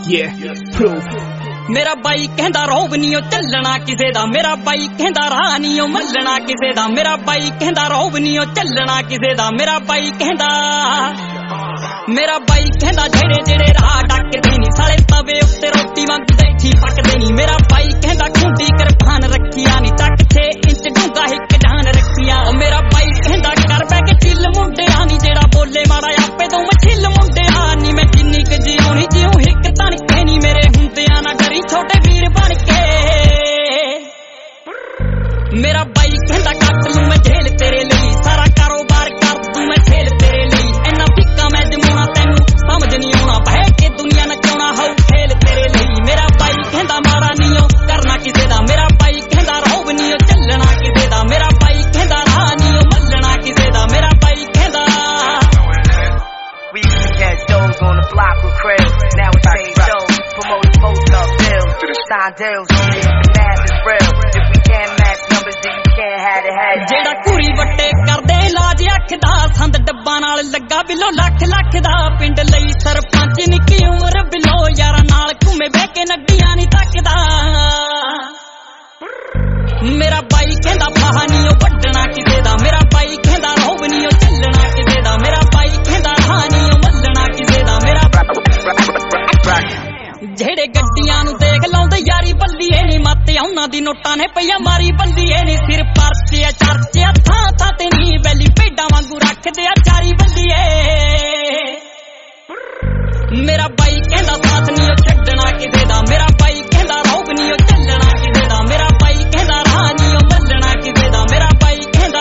मेरा बाई कहंदा रौब नी ओ चलना किसे दा, मेरा बाई कहंदा राह नी ओ मल्लना किसे दा, मेरा बाई कहंदा रौब नी ओ चलना किसे दा, मेरा बाई कहंदा जेड़े जेड़े राह डकदे नी साले तवे उत्ते रोटी मंगदे थी पकदे नी, मेरा बाई कहंदा खूंडी किरपान रखिया नी तक 6 इंच डूंगा हिक डान रखिया, मेरा बाई कहंदा कर बै के चिल मुंडिया नी जेड़ा बोले माड़ा आपे तू मछिल मुंडिया नी, मैं जिन्नी क जिउणी जिउ हिक तनके नी मेरे हुंदिया ना डरी छोटे वीर बन के, मेरा बाई कहंदा कट लूं मैं झेल तेरे लिए सारा कारोबार कर दूं मैं खेल तेरे लिए, इन्ना फिक्का मैं जमाना तैनू समझ नहीं आउणा बह के दुनिया नचाउणा हाउ खेल तेरे लिए, मेरा बाई कहंदा माड़ा नी ओ करना किसे दा, मेरा बाई कहंदा रौब नी ओ चलना किसे दा, मेरा बाई कहंदा राह नी ओ मल्लना किसे दा, मेरा बाई कहंदा we used to catch those on the block with Craig, now it's paid shows, promoting post-up bills, sign deals, the math is real, if we can't match numbers then you can't have it, have it. जेड़ा कुरी वट्टे करदे इलाज अख दा संद डब्बा नाल लगा बिलो लख लख दा, पिंड लई सरपंच निक्की उमर बिलो यारा नाल घूमे बह के नड्डियां नी तकदा, मेरा बाई कहंदा फाहा नी ओ वड्डना किसे दा, मेरा बाई कहंदा रौब नी ओ चलना किसे दा, मेरा बाई कहंदा राह नी ओ मल्लना किसे दा, मेरा जेड़े गड्डियां नू देख लाउंदे यारी बल्लीए नी मत उन्हां दी नोटां ने पईया मारी बल्लीए नी, सिर परचे चर्चे थां थां ते नी बैली भेडां वांगू रखदे आ चारी बल्लीए, मेरा बाई कहंदा साथ नी ओ छड्डना किसे दा, मेरा बाई कहंदा रौब नी ओ चलना किसे दा, मेरा बाई कहंदा राह नी ओ मल्लना किसे दा, मेरा बाई कहंदा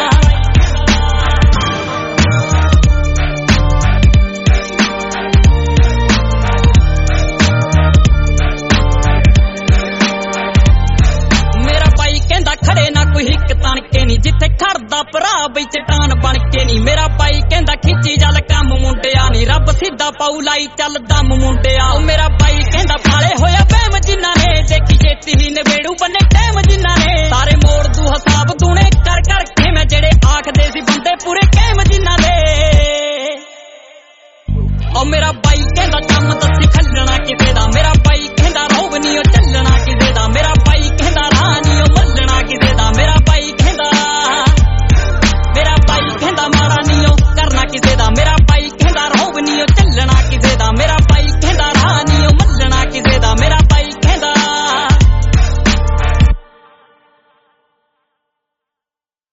खड़े ना कोई हिक तनके नी जिथे खड़दा भरा बई चटान बन के नी, मेरा बाई कहंदा खिची जल कम मुंडिया नी रब सीधा पाऊ लाई चल दम मुंडिया, मेरा बाई कहंदा फाले होया बैम जिन्ना ने देखी छेती ही नवेड़ू बने